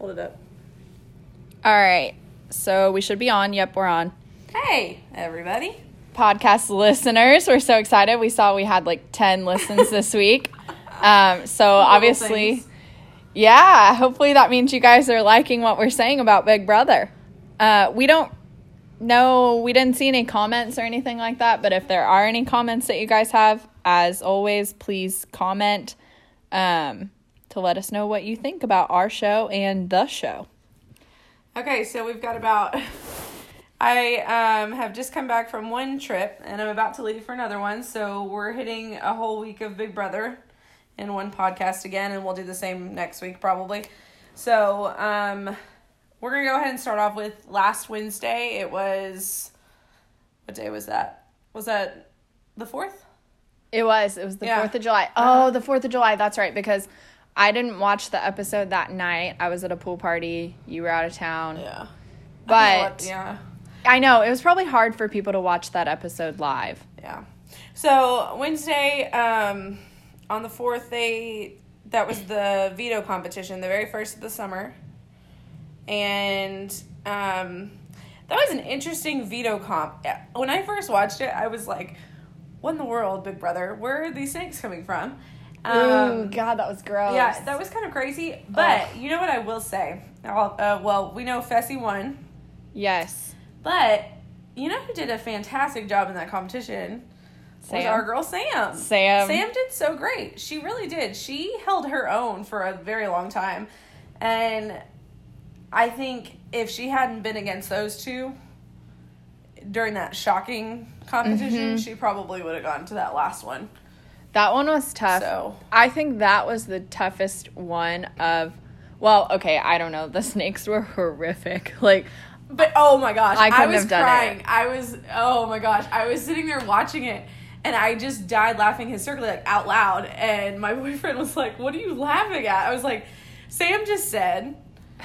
Hold it up. All right. So we should be on. Yep, we're on. Hey, everybody. Podcast listeners, we're so excited. We saw we had like 10 listens this week. So obviously, yeah, hopefully that means you guys are liking what we're saying about Big Brother. We don't know, we didn't see any comments or anything like that, but if there are any comments that you guys have, as always, please comment to let us know what you think about our show and the show. Okay, so we've got about... I have just come back from one trip, and I'm about to leave for another one, so we're hitting a whole week of Big Brother in one podcast again, and we'll do the same next week probably. So we're going to go ahead and start off with last Wednesday. It was... What day was that? Was that the 4th? It was the 4th of July. Oh, the 4th of July, that's right, because I didn't watch the episode that night. I was at a pool party. You were out of town. Yeah. But... I know, it was probably hard for people to watch that episode live. Yeah. So, Wednesday, on the 4th, that was the veto competition, the very first of the summer. And, that was an interesting veto comp. When I first watched it, I was like, what in the world, Big Brother? Where are these snakes coming from? Oh, God, that was gross. Yeah, that was kind of crazy. But, you know what I will say? Well, we know Fessy won. Yes. But, you know who did a fantastic job in that competition? Sam. Was our girl Sam. Sam did so great. She really did. She held her own for a very long time. And I think if she hadn't been against those two during that shocking competition, she probably would have gotten to that last one. That one was tough. So I think that was the toughest one of... Well, okay, I don't know. The snakes were horrific. But, oh my gosh, I was crying. Oh my gosh, I was sitting there watching it, and I just died laughing hysterically, out loud, and my boyfriend was like, what are you laughing at? I was like, Sam just said,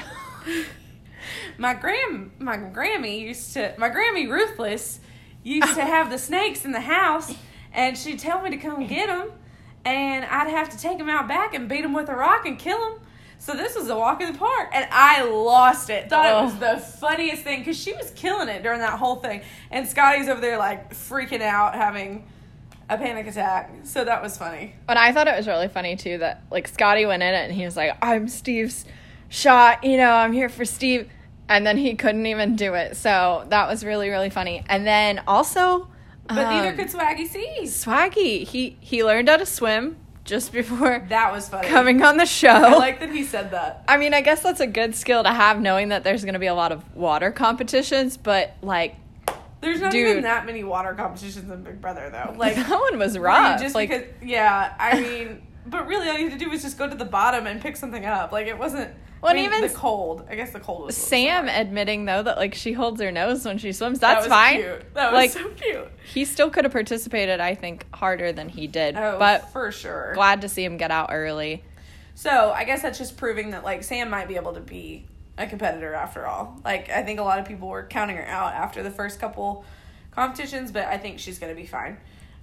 my Grammy Ruthless used to have the snakes in the house, and she'd tell me to come get them, and I'd have to take them out back and beat them with a rock and kill them. So this was a walk in the park, and I lost it. Thought it was the funniest thing, because she was killing it during that whole thing. And Scotty's over there, freaking out, having a panic attack. So that was funny. And I thought it was really funny, too, that, Scotty went in it, and he was like, I'm Steve's shot, I'm here for Steve. And then he couldn't even do it. So that was really, really funny. And then also... But neither could Swaggy C. Swaggy, he learned how to swim just before that was funny coming on the show. I like that he said that. I mean, I guess that's a good skill to have, knowing that there's going to be a lot of water competitions, but there's not even that many water competitions in Big Brother, though. That one was rough. Because, yeah, I mean, but really all you had to do was just go to the bottom and pick something up. It wasn't... Well, even the cold. I guess the cold was... Sam admitting, though, that, she holds her nose when she swims. That's fine. Cute. That was so cute. He still could have participated, I think, harder than he did. Oh, but for sure. Glad to see him get out early. So, I guess that's just proving that, Sam might be able to be a competitor after all. I think a lot of people were counting her out after the first couple competitions, but I think she's going to be fine.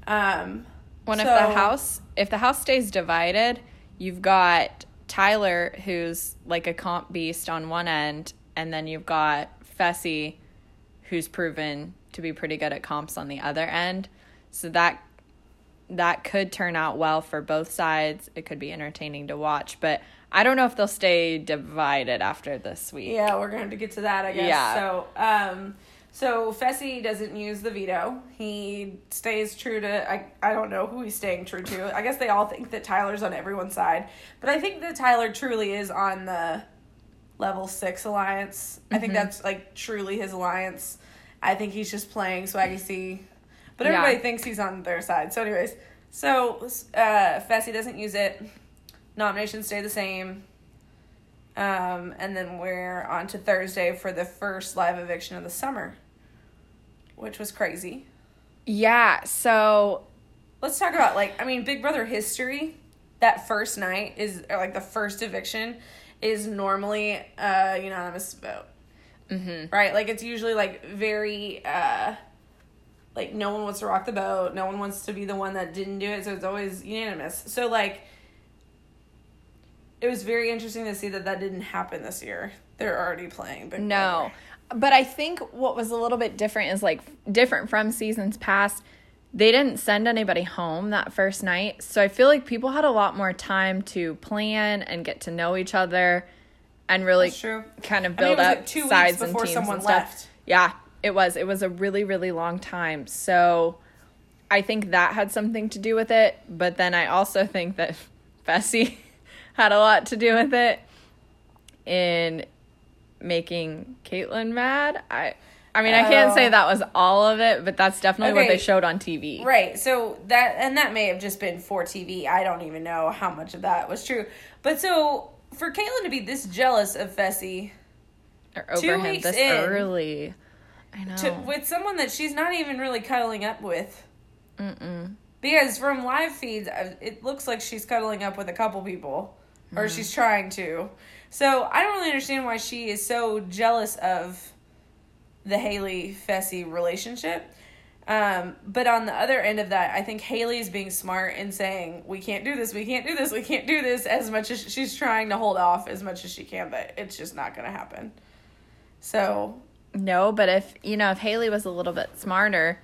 If the house stays divided, you've got Tyler, who's a comp beast on one end, and then you've got Fessy, who's proven to be pretty good at comps on the other end. So that could turn out well for both sides. It could be entertaining to watch, but I don't know if they'll stay divided after this week. Yeah, we're going to have to get to that, I guess. Yeah. So Fessy doesn't use the veto. He stays true to... I don't know who he's staying true to. I guess they all think that Tyler's on everyone's side. But I think that Tyler truly is on the level 6 alliance. I think that's, truly his alliance. I think he's just playing Swaggy C. But everybody thinks he's on their side. So anyways, Fessy doesn't use it. Nominations stay the same. And then we're on to Thursday for the first live eviction of the summer, which was crazy. Yeah, so... Let's talk about, Big Brother history. That first night is, the first eviction is normally a unanimous vote. Mm-hmm. Right? It's usually, very, no one wants to rock the boat. No one wants to be the one that didn't do it, so it's always unanimous. So, it was very interesting to see that didn't happen this year. They're already playing Big Brother. But I think what was a little bit different is, like, different from seasons past. They didn't send anybody home that first night. So I feel like people had a lot more time to plan and get to know each other and really kind of build up 2 sides weeks before and teams someone and stuff. left. Yeah, it was. It was a really, really long time. So I think that had something to do with it. But then I also think that Fessy had a lot to do with it in making Caitlyn mad. I mean, I can't say that was all of it, but that's definitely what they showed on TV. Right. So that may have just been for TV. I don't even know how much of that was true. But so for Caitlyn to be this jealous of Fessy over 2 him weeks this in, early, I know, with someone that she's not even really cuddling up with. Because from live feeds, it looks like she's cuddling up with a couple people, or she's trying to. So I don't really understand why she is so jealous of the Haley-Fessy relationship. But on the other end of that, I think Haley's being smart and saying, we can't do this, we can't do this, we can't do this, as much as she's trying to hold off as much as she can, but it's just not going to happen. So. No, but if Haley was a little bit smarter,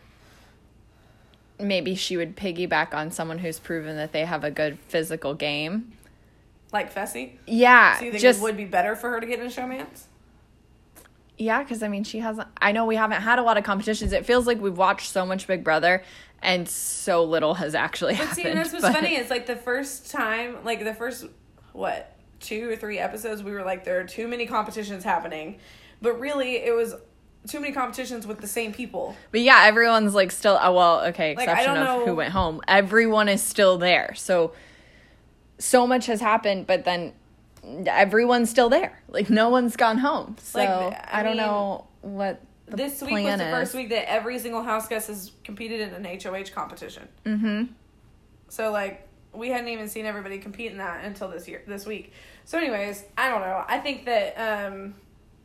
maybe she would piggyback on someone who's proven that they have a good physical game. Like Fessy? Yeah. So you think it would be better for her to get in a showmance? Yeah, because, I mean, she hasn't... I know we haven't had a lot of competitions. It feels like we've watched so much Big Brother, and so little has actually happened. See, and that's what's funny. It's like the first time, like the first, 2 or 3 episodes, we were like, there are too many competitions happening. But really, it was too many competitions with the same people. But yeah, everyone's like still... exception of who went home. Everyone is still there. So much has happened, but then... everyone's still there. Like, no one's gone home. So, I don't know what the this week was the first week that every single house guest has competed in an HOH competition. Mm-hmm. So, like, we hadn't even seen everybody compete in that until this week. So, anyways, I don't know. I think that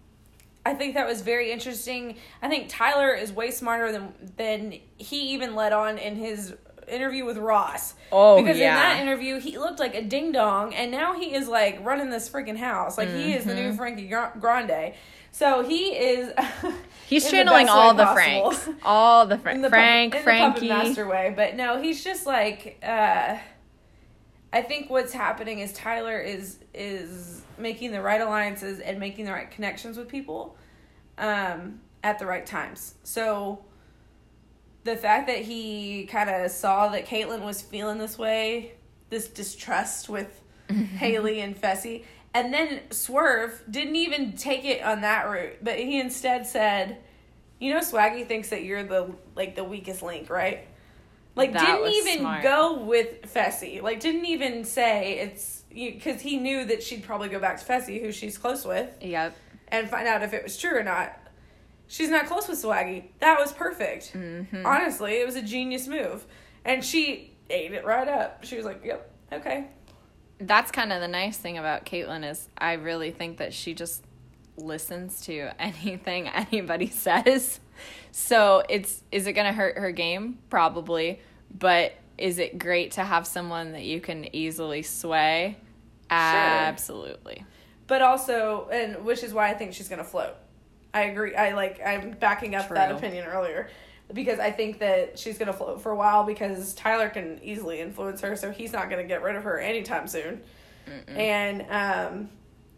was very interesting. I think Tyler is way smarter than he even let on in his interview with Ross. Because in that interview he looked like a ding dong, and now he is like running this freaking house. Like he is the new Frankie Grande. So he is he's channeling all the Franks. All the Frankie. In the puppet master way. But no, he's just like I think what's happening is Tyler is making the right alliances and making the right connections with people at the right times. So the fact that he kind of saw that Caitlyn was feeling this way, this distrust with Haley and Fessy, and then Swerve didn't even take it on that route, but he instead said, Swaggy thinks that you're the weakest link, right? Like, didn't even go with Fessy. Like, didn't even say it's... Because he knew that she'd probably go back to Fessy, who she's close with. Yep. And find out if it was true or not. She's not close with Swaggy. That was perfect. Mm-hmm. Honestly, it was a genius move. And she ate it right up. She was like, yep, okay. That's kind of the nice thing about Caitlyn is I really think that she just listens to anything anybody says. So is it going to hurt her game? Probably. But is it great to have someone that you can easily sway? Sure. Absolutely. But also, and which is why I think she's going to float. I agree. I'm backing up that opinion earlier because I think that she's going to float for a while because Tyler can easily influence her, so he's not going to get rid of her anytime soon. Mm-mm. And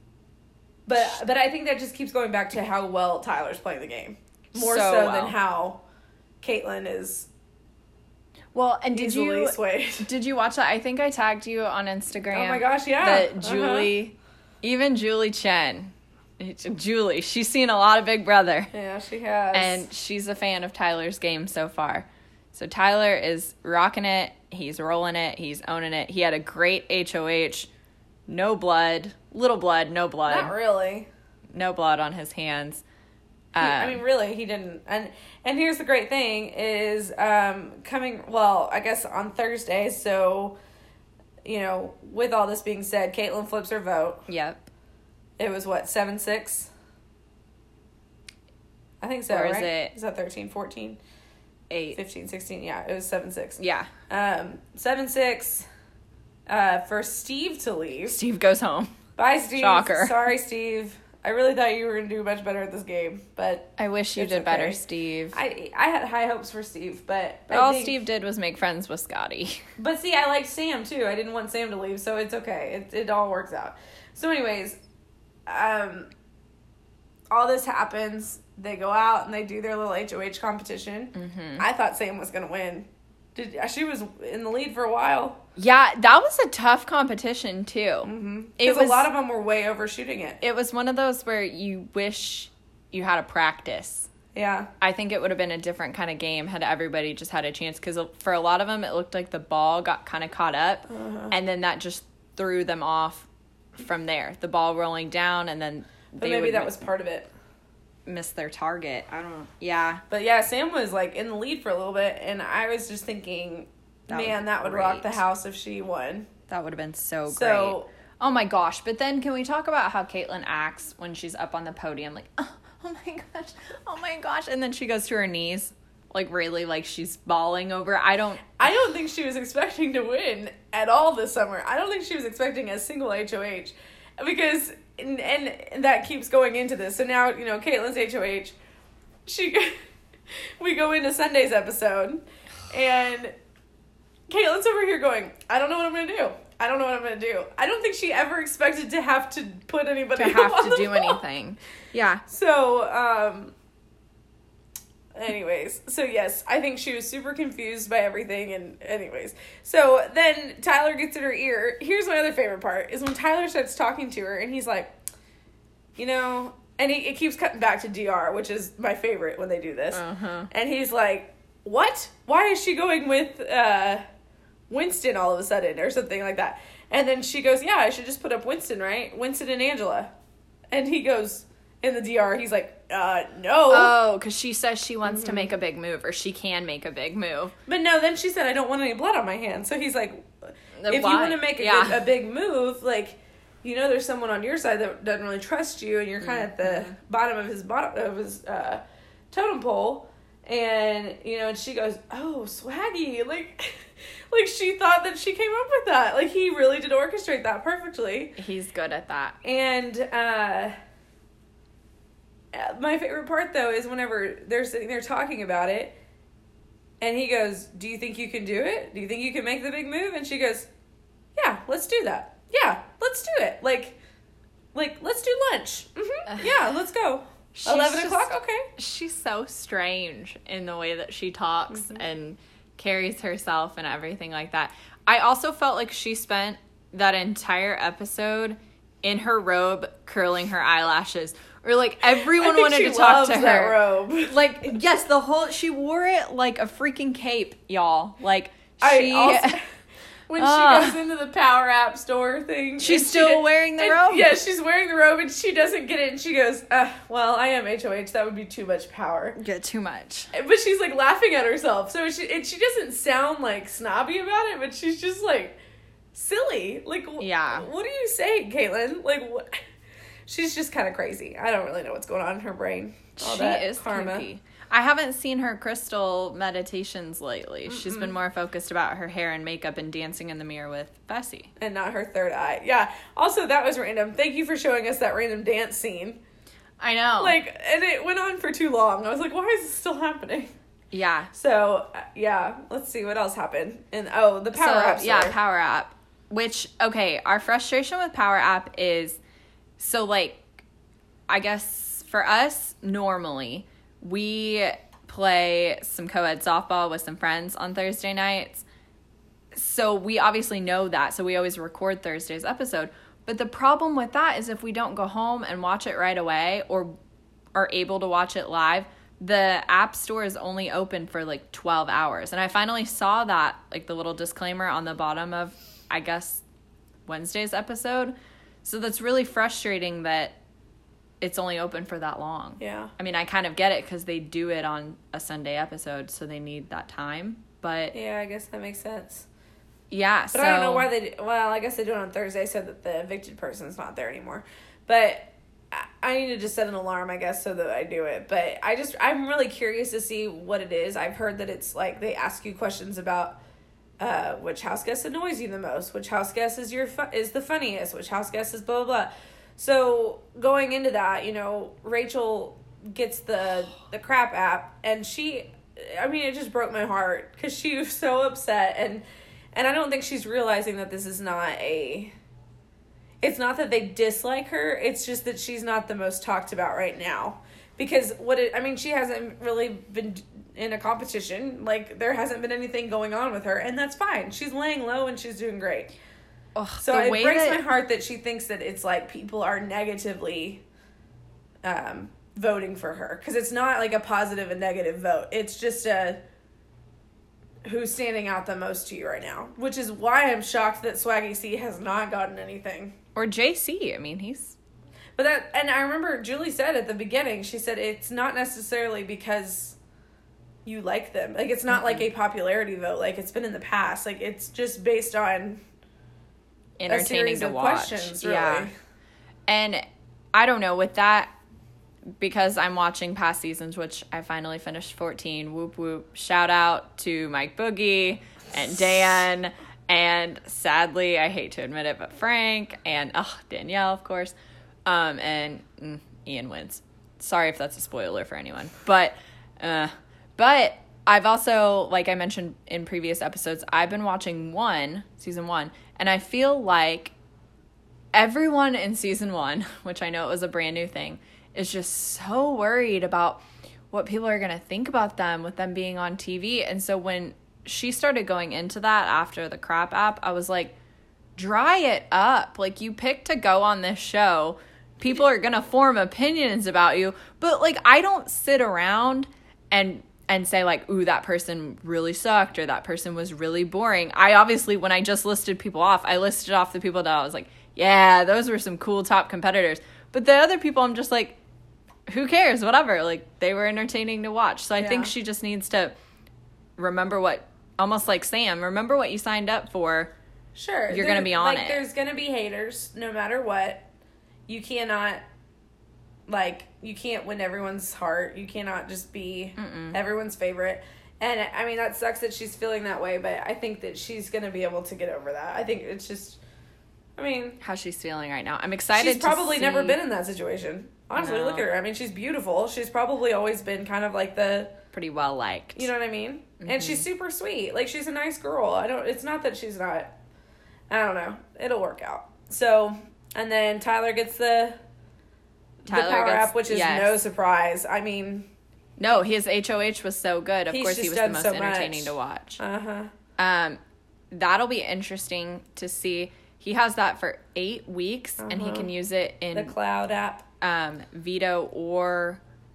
but I think that just keeps going back to how well Tyler's playing the game. More so than how Caitlyn is. Well, and did you watch that? I think I tagged you on Instagram. Oh my gosh, yeah. That Julie, even Julie Chen, she's seen a lot of Big Brother. Yeah, she has. And she's a fan of Tyler's game so far. So Tyler is rocking it. He's rolling it. He's owning it. He had a great HOH. No blood. Little blood, no blood. Not really. No blood on his hands. Really, he didn't. And here's the great thing is I guess on Thursday, so, with all this being said, Caitlyn flips her vote. Yep. It was, 7-6? I think so, right? Is that 13, 14? 8. 15, 16, yeah. It was 7-6. Yeah. 7-6. for Steve to leave. Steve goes home. Bye, Steve. Shocker. Sorry, Steve. I really thought you were going to do much better at this game, but I wish you did better, Steve. I had high hopes for Steve, but all Steve did was make friends with Scotty. But see, I liked Sam too. I didn't want Sam to leave, so it's okay. It all works out. So anyways, all this happens. They go out and they do their little HOH competition. Mm-hmm. I thought Sam was going to win. She was in the lead for a while. Yeah, that was a tough competition, too. Mm-hmm. Because a lot of them were way overshooting it. It was one of those where you wish you had a practice. Yeah. I think it would have been a different kind of game had everybody just had a chance. Because for a lot of them, it looked like the ball got kind of caught up. Uh-huh. And then that just threw them off from there. The ball rolling down, and then but maybe that was part of it. Miss their target. I don't know. Yeah. But yeah, Sam was like in the lead for a little bit, and I was just thinking, that would rock the house if she won. That would have been so great. Oh my gosh. But then can we talk about how Caitlyn acts when she's up on the podium? Like, oh my gosh. And then she goes to her knees, like really like she's bawling over. I don't think she was expecting to win at all this summer. I don't think she was expecting a single HOH. Because, and that keeps going into this. So now, Caitlyn's HOH, we go into Sunday's episode, and Caitlyn's over here going, I don't know what I'm going to do. I don't know what I'm going to do. I don't think she ever expected to have to put anybody on the do ball. anything. Yeah. So, anyways, so yes, I think she was super confused by everything, and anyways. So then Tyler gets in her ear. Here's my other favorite part, is when Tyler starts talking to her, and he's like, and it keeps cutting back to DR, which is my favorite when they do this. Uh-huh. And he's like, what? Why is she going with Winston all of a sudden, or something like that? And then she goes, yeah, I should just put up Winston, right? Winston and Angela. And he goes, in the DR, he's like, no. Oh, because she says she wants to make a big move, or she can make a big move. But no, then she said, I don't want any blood on my hands. So he's like, if you want to make a big move, like, there's someone on your side that doesn't really trust you, and you're kind of at the bottom of his totem pole. And, and she goes, oh, swaggy. Like she thought that she came up with that. Like, he really did orchestrate that perfectly. He's good at that. And, my favorite part, though, is whenever they're sitting there talking about it, and he goes, do you think you can do it? Do you think you can make the big move? And she goes, yeah, let's do that. Yeah, let's do it. Like let's do lunch. Mm-hmm. Yeah, let's go. 11 o'clock? Okay. She's so strange in the way that she talks and carries herself and everything like that. I also felt like she spent that entire episode in her robe curling her eyelashes. Or, like, everyone wanted to talk to her. That robe. Like, yes, she wore it like a freaking cape, y'all. Like, when she goes into the Power App store thing. She's still wearing the robe? Yeah, she's wearing the robe, and she doesn't get it, and she goes, well, I am HOH, that would be too much power. Yeah, too much. But she's, like, laughing at herself, so she doesn't sound, like, snobby about it, but she's just, like, silly. Like, yeah. What are you saying, Caitlyn? Like, what? She's just kind of crazy. I don't really know what's going on in her brain. She is karma. Creepy. I haven't seen her crystal meditations lately. Mm-mm. She's been more focused about her hair and makeup and dancing in the mirror with Bessie. And not her third eye. Yeah. Also, that was random. Thank you for showing us that random dance scene. I know. Like, and it went on for too long. I was like, why is this still happening? Yeah. So, yeah. Let's see what else happened. And, the Power App. Yeah, Power App. Which, okay, our frustration with Power App is... So, like, I guess for us, normally, we play some co-ed softball with some friends on Thursday nights. So we obviously know that. So we always record Thursday's episode. But the problem with that is if we don't go home and watch it right away or are able to watch it live, the app store is only open for, like, 12 hours. And I finally saw that, like, the little disclaimer on the bottom of, I guess, Wednesday's episode. So that's really frustrating that it's only open for that long. Yeah. I mean, I kind of get it because they do it on a Sunday episode, so they need that time. But yeah, I guess that makes sense. Yeah, but I don't know why well, I guess they do it on Thursday so that the evicted person's not there anymore. But I need to just set an alarm, I guess, so that I do it. But I'm really curious to see what it is. I've heard that it's like they ask you questions about which house guest annoys you the most, which house guest is is the funniest, which house guest is blah, blah, blah. So going into that, you know, Rachel gets the crap app, and it just broke my heart because she was so upset, and I don't think she's realizing that this is not it's not that they dislike her, it's just that she's not the most talked about right now. Because she hasn't really been in a competition. Like, there hasn't been anything going on with her, and that's fine. She's laying low, and she's doing great. Ugh, so it breaks my heart that she thinks that it's like people are negatively voting for her. Because it's not like a positive and negative vote. It's just who's standing out the most to you right now. Which is why I'm shocked that Swaggy C has not gotten anything. Or JC. I mean, he's... But and I remember Julie said at the beginning, she said it's not necessarily because you like them. Like, it's not like a popularity vote like it's been in the past. Like, it's just based on entertaining to watch. Questions, really. Yeah. And I don't know, with that, because I'm watching past seasons, which I finally finished 14, whoop whoop, shout out to Mike Boogie and Dan, and sadly, I hate to admit it, but Frank, and Danielle, of course, and Ian wins. Sorry if that's a spoiler for anyone, but I've also, like I mentioned in previous episodes, I've been watching season 1, and I feel like everyone in season 1, which I know it was a brand new thing, is just so worried about what people are going to think about them with them being on TV. And so when she started going into that after the crap app, I was like, dry it up. Like, you picked to go on this show. People are going to form opinions about you. But, like, I don't sit around and say, like, ooh, that person really sucked or that person was really boring. I obviously, when I just listed people off, I listed off the people that I was like, yeah, those were some cool top competitors. But the other people, I'm just like, who cares? Whatever. Like, they were entertaining to watch. So I think she just needs to remember almost like Sam, remember what you signed up for. Sure. You're going to be on it. There's going to be haters no matter what. You cannot, you can't win everyone's heart. You cannot just be everyone's favorite. And, I mean, that sucks that she's feeling that way, but I think that she's going to be able to get over that. I think it's just, how she's feeling right now. I'm excited. She's probably never been in that situation. Honestly, look at her. I mean, she's beautiful. She's probably always been kind of like pretty well liked. You know what I mean? Mm-hmm. And she's super sweet. Like, she's a nice girl. It's not that she's not. I don't know. It'll work out. So, and then Tyler gets the power app, which is no surprise. I mean, no, his HOH was so good. Of course, he was the most entertaining to watch. That'll be interesting to see. He has that for 8 weeks, and he can use it in the Cloud app. Veto or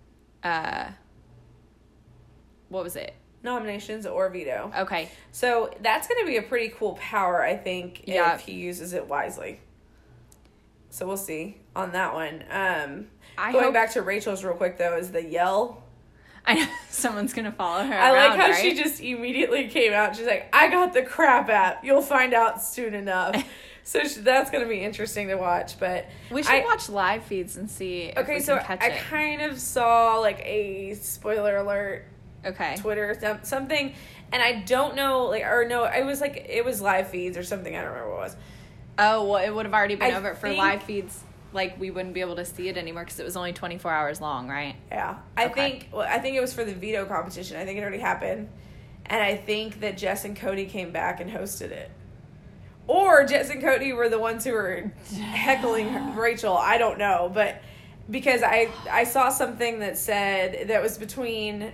what was it? Nominations or veto. Okay. So that's going to be a pretty cool power, I think, if he uses it wisely. So we'll see on that one. Going back to Rachel's real quick, though, is the yell. I know someone's going to follow her I around, like how she just immediately came out. She's like, I got the crap app. You'll find out soon enough. So that's going to be interesting to watch. But we should watch live feeds and see if we can catch it. I kind of saw like a spoiler alert. Okay. Twitter, something. And I don't know, it was live feeds or something. I don't remember what it was. Oh, well, it would have already been over for live feeds. Like, we wouldn't be able to see it anymore because it was only 24 hours long, right? Yeah. I think it was for the veto competition. I think it already happened. And I think that Jess and Cody came back and hosted it. Or Jess and Cody were the ones who were heckling Rachel. I don't know. But because I saw something that said that was between,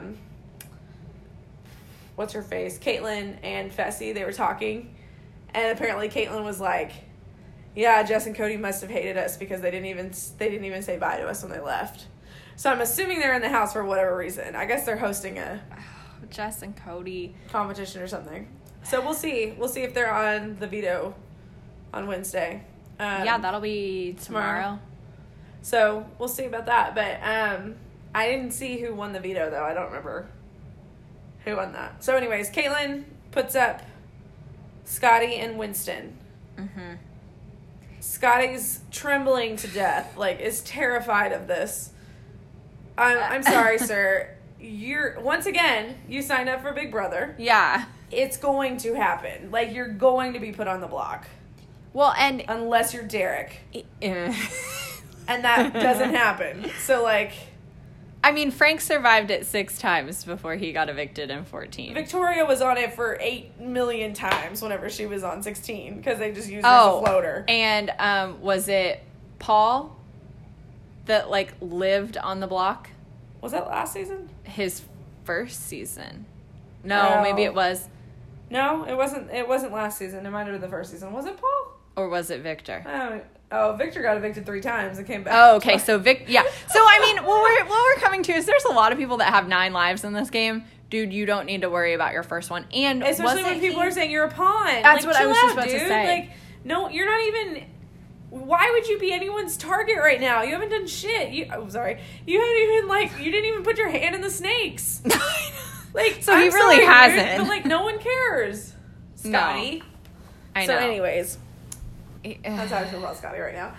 what's her face? Caitlyn and Fessy. They were talking. And apparently Caitlyn was like, yeah, Jess and Cody must have hated us because they didn't even say bye to us when they left. So I'm assuming they're in the house for whatever reason. I guess they're hosting a Jess and Cody competition or something. So we'll see. We'll see if they're on the veto on Wednesday. Yeah, that'll be tomorrow. So we'll see about that. But I didn't see who won the veto, though. I don't remember who won that. So anyways, Caitlyn puts up Scotty and Winston. Mm-hmm. Scotty's trembling to death, is terrified of this. I'm sorry, sir. You signed up for Big Brother. Yeah. it's going to happen. Like, you're going to be put on the block. Well, and... Unless you're Derek. And that doesn't happen. So, like... I mean, Frank survived it 6 times before he got evicted in 14. Victoria was on it for 8 million times whenever she was on 16 because they just used her as a floater. And was it Paul that, like, lived on the block? Was that last season? His first season. No, maybe it was. No, it wasn't. It wasn't last season. It might have been the first season. Was it Paul? Or was it Victor? Oh, Victor got evicted 3 times and came back. Oh, okay. So yeah. So I mean, what we're coming to is there's a lot of people that have 9 lives in this game. Dude, you don't need to worry about your first one. And especially when people are saying you're a pawn. That's what I was just about to say. Like, no, you're not even. Why would you be anyone's target right now? You haven't done shit. I'm sorry. You haven't even you didn't even put your hand in the snakes. Like, so he really hasn't. Dude, but like, no one cares, Scotty. No. I know. So, anyways. That's how I feel about Scotty right now.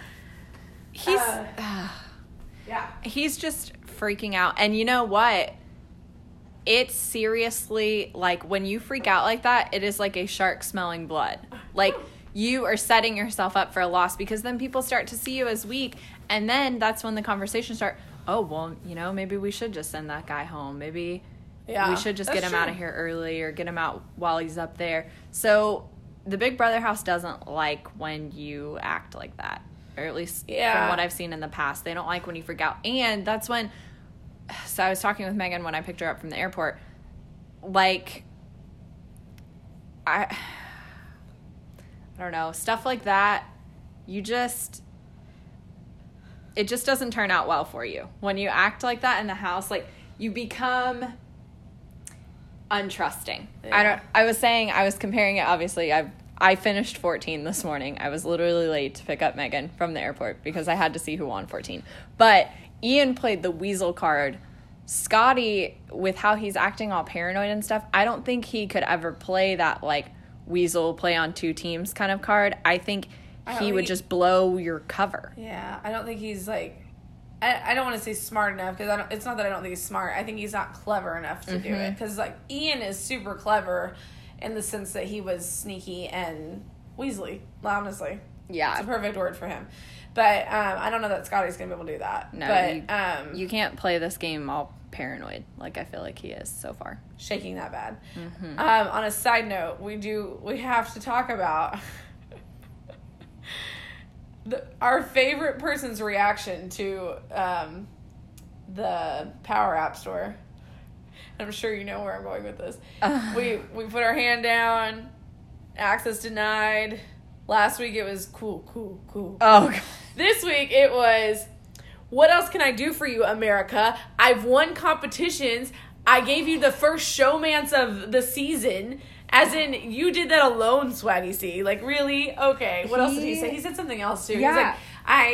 He's just freaking out. And you know what? It's seriously, like, when you freak out like that, it is like a shark smelling blood. Like, you are setting yourself up for a loss because then people start to see you as weak. And then that's when the conversations start, oh, well, you know, maybe we should just send that guy home. Maybe we should just get him out of here early or get him out while he's up there. So... the Big Brother house doesn't like when you act like that. Or at least from what I've seen in the past. They don't like when you freak out. And that's when... So I was talking with Megan when I picked her up from the airport. Like... I don't know. Stuff like that, you just... It just doesn't turn out well for you. When you act like that in the house, like, you become... untrusting. Yeah. I was comparing it, obviously. I finished 14 this morning. I was literally late to pick up Megan from the airport because I had to see who won 14. But Ian played the weasel card. Scotty, with how he's acting all paranoid and stuff, I don't think he could ever play that, like, weasel play on 2 teams kind of card. I think he would just blow your cover. Yeah, I don't think he's, like... I don't want to say smart enough because it's not that I don't think he's smart. I think he's not clever enough to do it because like Ian is super clever in the sense that he was sneaky and weaselly. Honestly, yeah, it's a perfect word for him. But I don't know that Scotty's gonna be able to do that. No, but you can't play this game all paranoid like I feel like he is so far. Shaking that bad. On a side note, we have to talk about. Our favorite person's reaction to the Power App Store. I'm sure you know where I'm going with this. We put our hand down, access denied. Last week it was cool. Oh, God. This week it was, what else can I do for you, America? I've won competitions. I gave you the first showmance of the season. As in, you did that alone, Swaggy C. Like, really? Okay. What else did he say? He said something else, too. Yeah. He's like,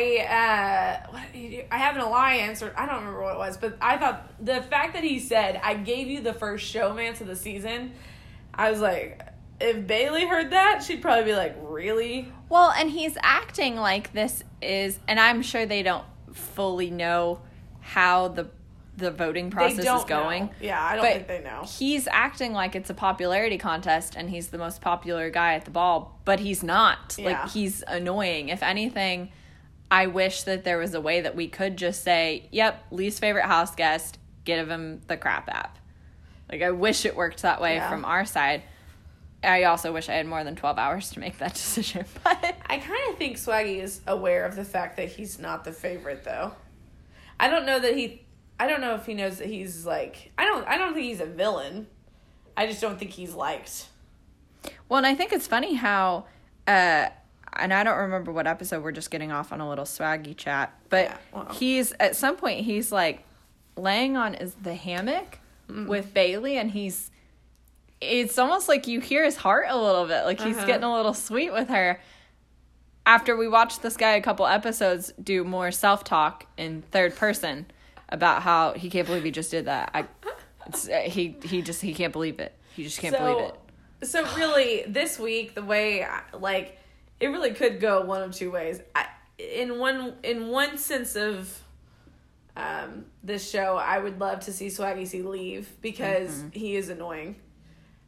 I have an alliance, or I don't remember what it was, but I thought the fact that he said, I gave you the first showmance of the season, I was like, if Bailey heard that, she'd probably be like, really? Well, and he's acting like this is, and I'm sure they don't fully know how the voting process is going. Know. Yeah, I don't think they know. He's acting like it's a popularity contest and he's the most popular guy at the ball, but he's not. Yeah. Like, he's annoying. If anything, I wish that there was a way that we could just say, yep, least favorite house guest, give him the crap app. Like, I wish it worked that way from our side. I also wish I had more than 12 hours to make that decision. But I kind of think Swaggy is aware of the fact that he's not the favorite, though. I don't know if he knows that he's, like... I don't think he's a villain. I just don't think he's liked. Well, and I think it's funny how... and I don't remember what episode, we're just getting off on a little Swaggy chat. But he's... At some point, he's, like, laying on the hammock with Bailey, and he's... It's almost like you hear his heart a little bit. Like, he's getting a little sweet with her. After we watched this guy a couple episodes do more self-talk in third person... about how he can't believe he just did that. He can't believe it. He just can't believe it. So really, this week, the way, like, it really could go one of 2 ways. In one sense of this show, I would love to see Swaggy C leave because he is annoying.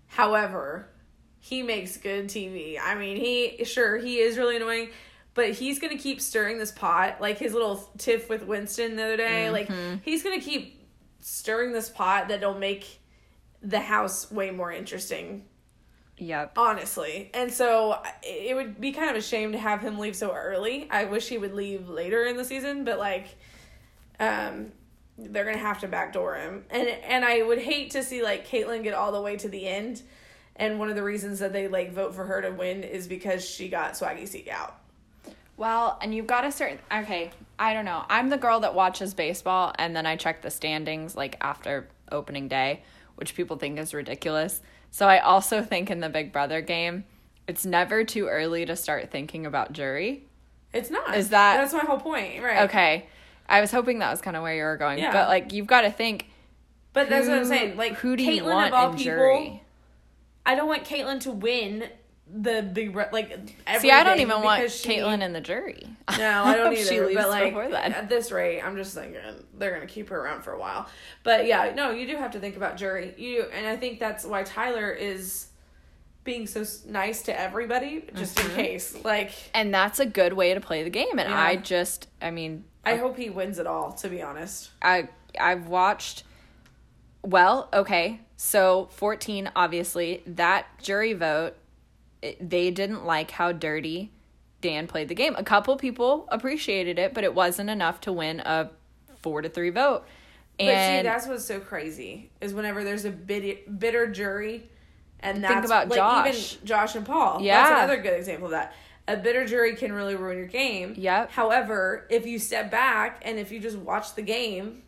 However, he makes good TV. I mean, he is really annoying, but he's going to keep stirring this pot. Like his little tiff with Winston the other day. Mm-hmm. Like, he's going to keep stirring this pot that'll make the house way more interesting. Yep. Honestly. And so it would be kind of a shame to have him leave so early. I wish he would leave later in the season, but like, they're going to have to backdoor him. And I would hate to see like Caitlyn get all the way to the end. And one of the reasons that they like vote for her to win is because she got Swaggy Seek out. Well, and you've got a certain, okay, I don't know. I'm the girl that watches baseball and then I check the standings like after opening day, which people think is ridiculous. So I also think in the Big Brother game, it's never too early to start thinking about jury. It's not. That's my whole point, right? Okay. I was hoping that was kind of where you were going. Yeah. But, like, you've got to think. But that's what I'm saying. Like, who do you Caitlyn want of all in people, jury? I don't want Caitlyn to win the Big like every See, I don't even want Caitlyn in the jury. No, I don't either. She leaves but like before then. At this rate, I'm just thinking they're gonna keep her around for a while. But yeah, no, you do have to think about jury. And I think that's why Tyler is being so nice to everybody, just in case. Like, and that's a good way to play the game. And yeah. I hope he wins it all. To be honest, I've watched. Well, okay, so 14, obviously that jury vote. They didn't like how dirty Dan played the game. A couple people appreciated it, but it wasn't enough to win a 4-3 vote. And but see, that's what's so crazy is whenever there's a bitter jury, and that's think about like Josh. Even Josh and Paul. Yeah, that's another good example of that. A bitter jury can really ruin your game. Yep. However, if you step back and if you just watch the game,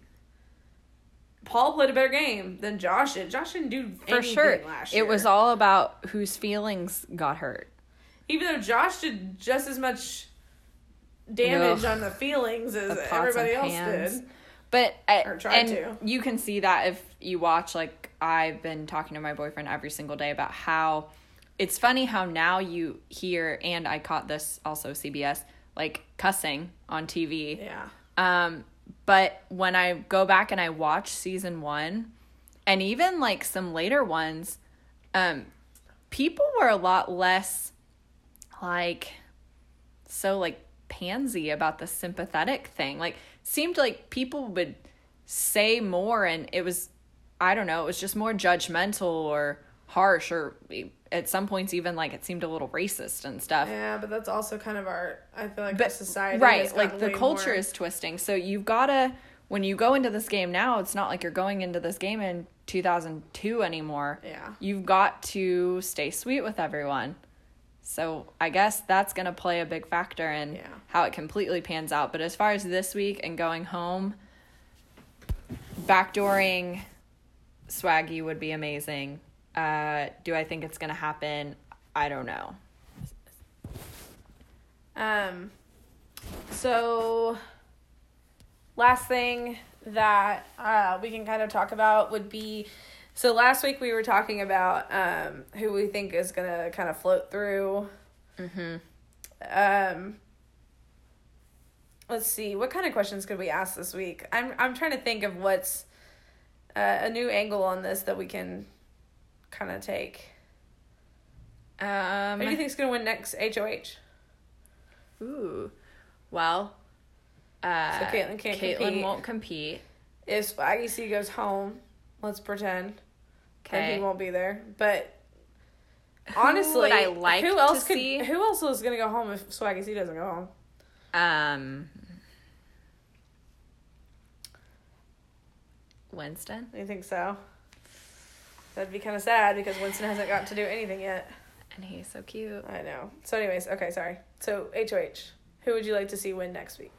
Paul played a better game than Josh did. Josh didn't do anything last year. It was all about whose feelings got hurt. Even though Josh did just as much damage on the feelings as everybody else did. But or tried to. You can see that if you watch, like, I've been talking to my boyfriend every single day about how it's funny how now you hear, and I caught this also CBS, like cussing on TV. Yeah. But when I go back and I watch season 1 and even like some later ones, people were a lot less like pansy about the sympathetic thing. Like, seemed like people would say more and it was, I don't know, it was just more judgmental or harsh, or at some points even like it seemed a little racist and stuff. Yeah, but that's also kind of our society. Right, like the culture is twisting. So you've got to, when you go into this game now, it's not like you're going into this game in 2002 anymore. Yeah. You've got to stay sweet with everyone. So I guess that's going to play a big factor in how it completely pans out. But as far as this week and going home, backdooring Swaggy would be amazing. Do I think it's going to happen? I don't know. So last thing that we can kind of talk about would be, so last week we were talking about who we think is going to kind of float through. Mm-hmm. Let's see, what kind of questions could we ask this week? I'm trying to think of what's a new angle on this that we can kind of take. Who do you think is going to win next HOH? Ooh. Well, so Caitlyn can't compete. Caitlyn won't compete. If Swaggy C goes home, let's pretend that he won't be there. But honestly, who else is going to go home if Swaggy C doesn't go home? Winston? You think so? That'd be kind of sad because Winston hasn't gotten to do anything yet. And he's so cute. I know. So anyways, okay, sorry. So HOH, who would you like to see win next week?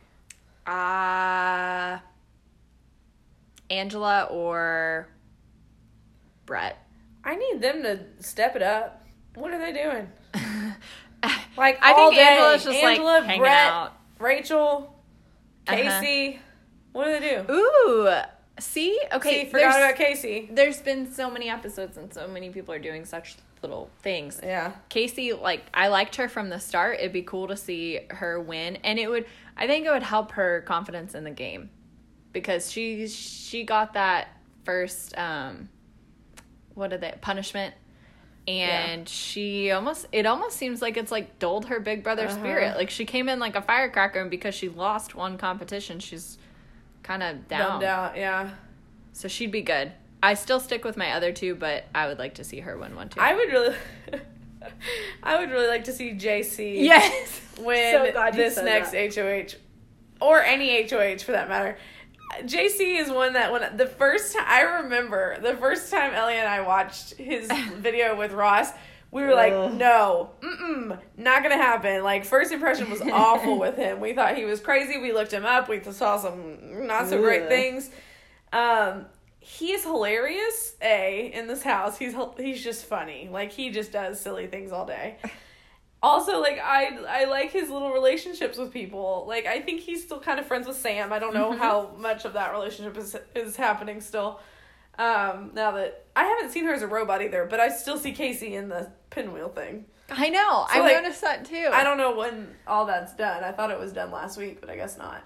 Angela or Brett. I need them to step it up. What are they doing? Like, I think Angela's just Angela, like hanging Brett, out. Rachel, Casey. What do they do? Ooh. See? Okay. Forgot about Casey. There's been so many episodes and so many people are doing such little things. Yeah. Casey, like, I liked her from the start. It'd be cool to see her win. And I think it would help her confidence in the game. Because she got that first, punishment. And it almost seems like it's like dulled her big brother spirit. Like she came in like a firecracker, and because she lost one competition, she's kind of down. Dumbed out, yeah. So she'd be good. I still stick with my other two, but I would like to see her win one too. I would really like to see JC win this next HOH, or any HOH for that matter. JC is one that when the first time Ellie and I watched his video with Ross, we were like, no, not gonna happen. Like, first impression was awful with him. We thought he was crazy. We looked him up. We saw some not so great things. He is hilarious. In this house, he's just funny. Like, he just does silly things all day. Also, like, I like his little relationships with people. Like, I think he's still kind of friends with Sam. I don't know how much of that relationship is happening still. Now that I haven't seen her as a robot either, but I still see Casey in the pinwheel thing. I know. So, I noticed that too. I don't know when all that's done. I thought it was done last week, but I guess not.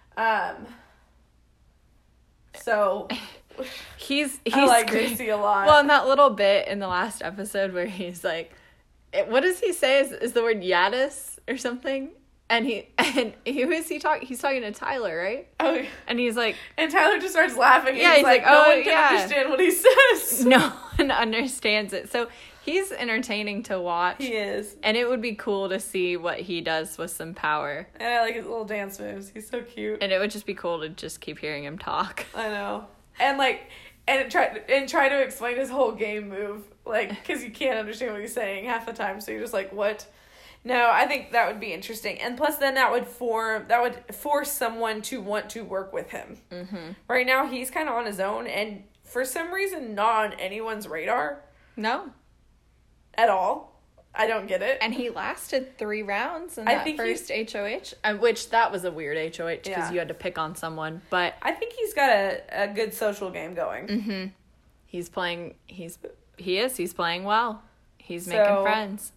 So I like Casey a lot. Well, in that little bit in the last episode where he's like, what does he say? Is the word Yaddis or something? And who is he talking? He's talking to Tyler, right? Oh, yeah. And he's like, and Tyler just starts laughing. Yeah, he's like, no one can understand what he says. No one understands it. So he's entertaining to watch. He is, and it would be cool to see what he does with some power. And I like his little dance moves. He's so cute. And it would just be cool to just keep hearing him talk. I know, and try to explain his whole game move, like, because you can't understand what he's saying half the time. So you're just like, what? No, I think that would be interesting. And plus then that would force someone to want to work with him. Mm-hmm. Right now he's kind of on his own, and for some reason not on anyone's radar. No. At all. I don't get it. And he lasted 3 rounds in that first HOH, which that was a weird HOH because you had to pick on someone. But I think he's got a good social game going. Mm-hmm. He's playing well. He's making friends.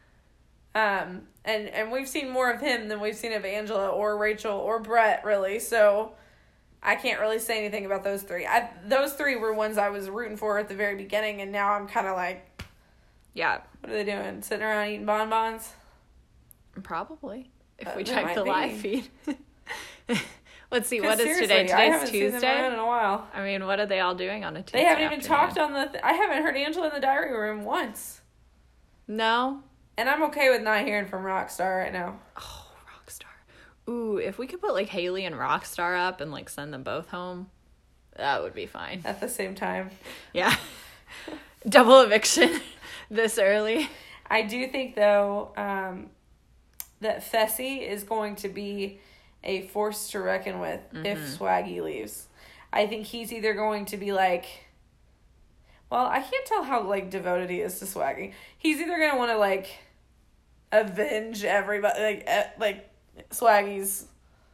And we've seen more of him than we've seen of Angela or Rachel or Brett, really. So I can't really say anything about those 3. Those 3 were ones I was rooting for at the very beginning, and now I'm kind of like, yeah. What are they doing? Sitting around eating bonbons? Probably. If we check the live feed. Let's see, what is today? Today's I haven't Tuesday? seen them around in a while. I mean, what are they all doing on a Tuesday? They haven't even talked on I haven't heard Angela in the diary room once. No. And I'm okay with not hearing from Rockstar right now. Oh, Rockstar. Ooh, if we could put, like, Haley and Rockstar up and, like, send them both home, that would be fine. At the same time. Yeah. Double eviction this early. I do think, though, that Fessy is going to be a force to reckon with if Swaggy leaves. I think he's either going to be, like... Well, I can't tell how, like, devoted he is to Swaggy. He's either going to want to, like, avenge everybody, like Swaggy's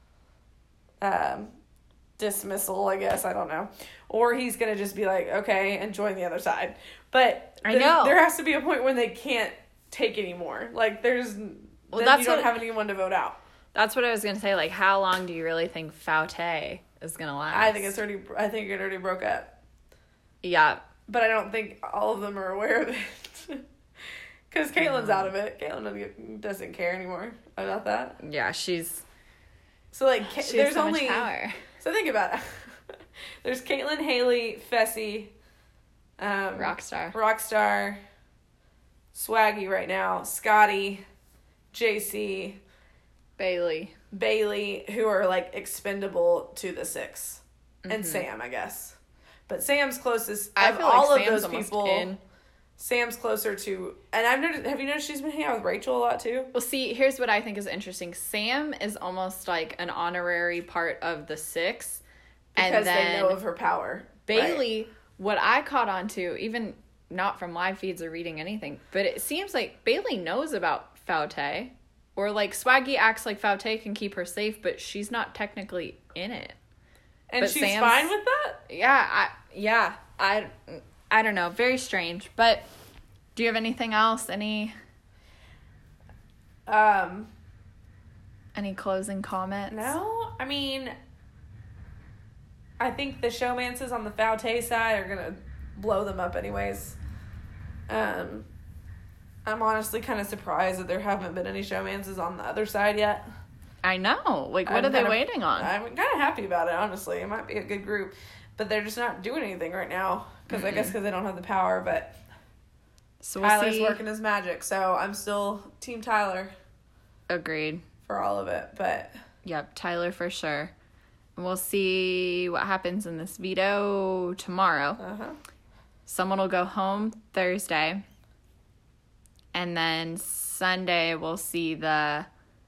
dismissal, I guess. I don't know. Or he's going to just be like, okay, and join the other side. But I know there has to be a point when they can't take anymore. Like, you don't have anyone to vote out. That's what I was going to say. Like, how long do you really think Faute is going to last? I think it already broke up. Yeah. But I don't think all of them are aware of it. Because Caitlin's out of it. Caitlin doesn't care anymore about that. Yeah, she's... So, like, there's so only... much power. So think about it. There's Caitlin, Haley, Fessy... Rockstar, Swaggy right now, Scotty, JC, Bailey, who are, like, expendable to the 6. And Sam, I guess. But Sam's closest. I feel like all Sam's of those people, Sam's closer to... And have you noticed she's been hanging out with Rachel a lot, too? Well, see, here's what I think is interesting. Sam is almost like an honorary part of the 6. Because they know of her power. Bailey... Right. What I caught on to, even not from live feeds or reading anything, but it seems like Bailey knows about Faute. Or, like, Swaggy acts like Faute can keep her safe, but she's not technically in it. And but she's fine with that? Yeah. I don't know. Very strange. But do you have anything else? Any closing comments? No. I mean... I think the showmances on the Faute side are going to blow them up anyways. I'm honestly kind of surprised that there haven't been any showmances on the other side yet. I know. Like, what are they waiting on? I'm kind of happy about it, honestly. It might be a good group. But they're just not doing anything right now. Because I guess because they don't have the power. But so Tyler's working his magic. So I'm still Team Tyler. Agreed. For all of it. But yep, Tyler for sure. We'll see what happens in this veto tomorrow. Uh-huh. Someone will go home Thursday. And then Sunday we'll see the...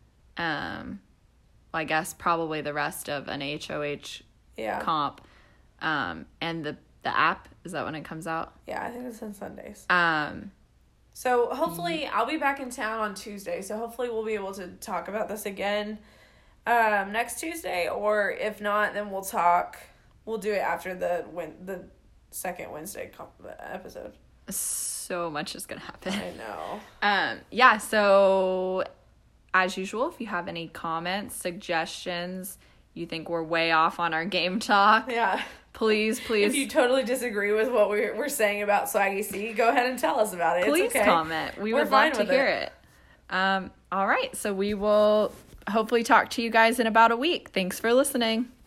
I guess probably the rest of an HOH comp. And the app, is that when it comes out? Yeah, I think it's on Sundays. So hopefully I'll be back in town on Tuesday. So hopefully we'll be able to talk about this again next Tuesday. Or if not, then we'll do it after the second Wednesday episode. So much is going to happen. I know. Yeah, so... As usual, if you have any comments, suggestions, you think we're way off on our game talk, please. If you totally disagree with what we're saying about Swaggy C, go ahead and tell us about it. Please it's okay. Comment. We would love to hear it. All right, so we will hopefully talk to you guys in about a week. Thanks for listening.